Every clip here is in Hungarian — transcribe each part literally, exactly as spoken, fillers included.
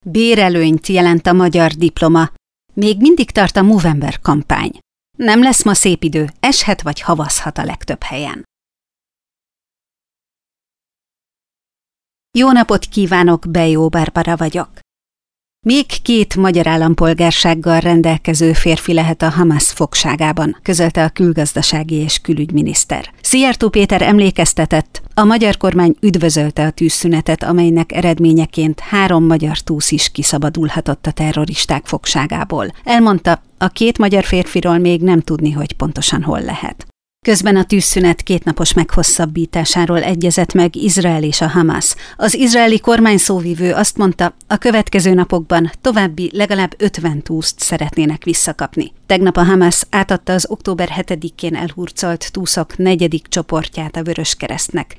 Bérelőnyt jelent a magyar diploma. Még mindig tart a Movember kampány. Nem lesz ma szép idő, eshet vagy havazhat a legtöbb helyen. Jó napot kívánok, Bejó Barbara vagyok. Még két magyar állampolgársággal rendelkező férfi lehet a Hamas fogságában, közölte a külgazdasági és külügyminiszter. Szijjártó Péter emlékeztetett, a magyar kormány üdvözölte a tűzszünetet, amelynek eredményeként három magyar túsz is kiszabadulhatott a terroristák fogságából. Elmondta, a két magyar férfiról még nem tudni, hogy pontosan hol lehet. Közben a tűzszünet kétnapos meghosszabbításáról egyezett meg Izrael és a Hamas. Az izraeli kormány szóvivő azt mondta, a következő napokban további legalább ötven túszt szeretnének visszakapni. Tegnap a Hamas átadta az október hetedikén elhurcolt túszok negyedik csoportját a Vöröskeresztnek.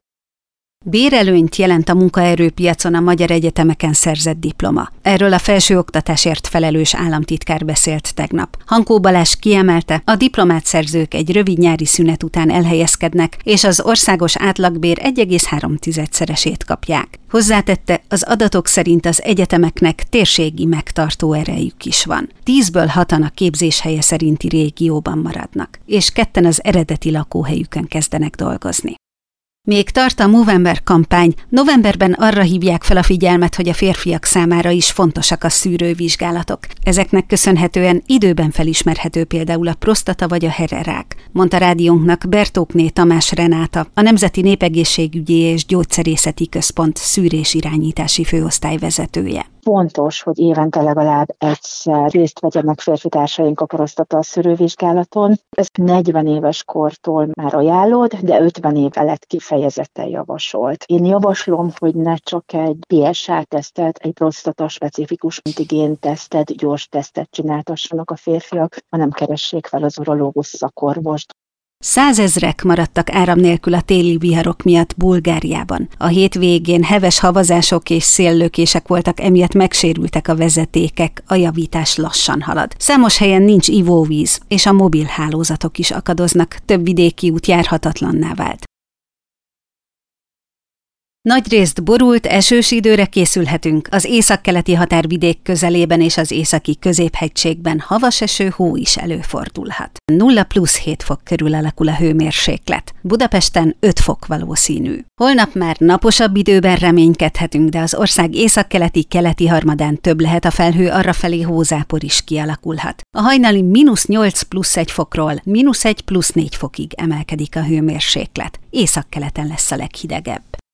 Bérelőnyt jelent a munkaerőpiacon a magyar egyetemeken szerzett diploma. Erről a felsőoktatásért felelős államtitkár beszélt tegnap. Hankó Balázs kiemelte, a diplomát szerzők egy rövid nyári szünet után elhelyezkednek, és az országos átlagbér egy egész három szeresét kapják. Hozzátette, az adatok szerint az egyetemeknek térségi megtartó erejük is van. Tízből hatan a képzéshelye szerinti régióban maradnak, és ketten az eredeti lakóhelyükön kezdenek dolgozni. Még tart a Movember kampány, novemberben arra hívják fel a figyelmet, hogy a férfiak számára is fontosak a szűrővizsgálatok. Ezeknek köszönhetően időben felismerhető például a prostata vagy a hererák, mondta rádiónknak Bertókné Tamás Renáta, a Nemzeti Népegészségügyi és Gyógyszerészeti Központ szűrés-irányítási főosztály vezetője. Fontos, hogy évente legalább egyszer részt vegyenek férfi társaink a prostata szűrővizsgálaton. Ez negyven éves kortól már ajánlott, de ötven év felett kifejezetten javasolt. Én javaslom, hogy ne csak egy pé es á-tesztet, egy prostata-specifikus antigén-tesztet, gyors tesztet csináltassanak a férfiak, hanem keressék fel az urológus szakorvost. Százezrek maradtak áram nélkül a téli viharok miatt Bulgáriában. A hétvégén heves havazások és széllökések voltak, emiatt megsérültek a vezetékek, a javítás lassan halad. Számos helyen nincs ivóvíz, és a mobil hálózatok is akadoznak, több vidéki út járhatatlanná vált. Nagyrészt borult, esős időre készülhetünk. Az északkeleti határvidék közelében és az északi középhegységben havas eső, hó is előfordulhat. nulla plusz hét fok körül alakul a hőmérséklet. Budapesten öt fok valószínű. Holnap már naposabb időben reménykedhetünk, de az ország északkeleti keleti harmadán több lehet a felhő, arrafelé hózápor is kialakulhat. A hajnali mínusz nyolc plusz egy fokról mínusz egy plusz négy fokig emelkedik a hőmérséklet. Északkeleten lesz a leghidegebb.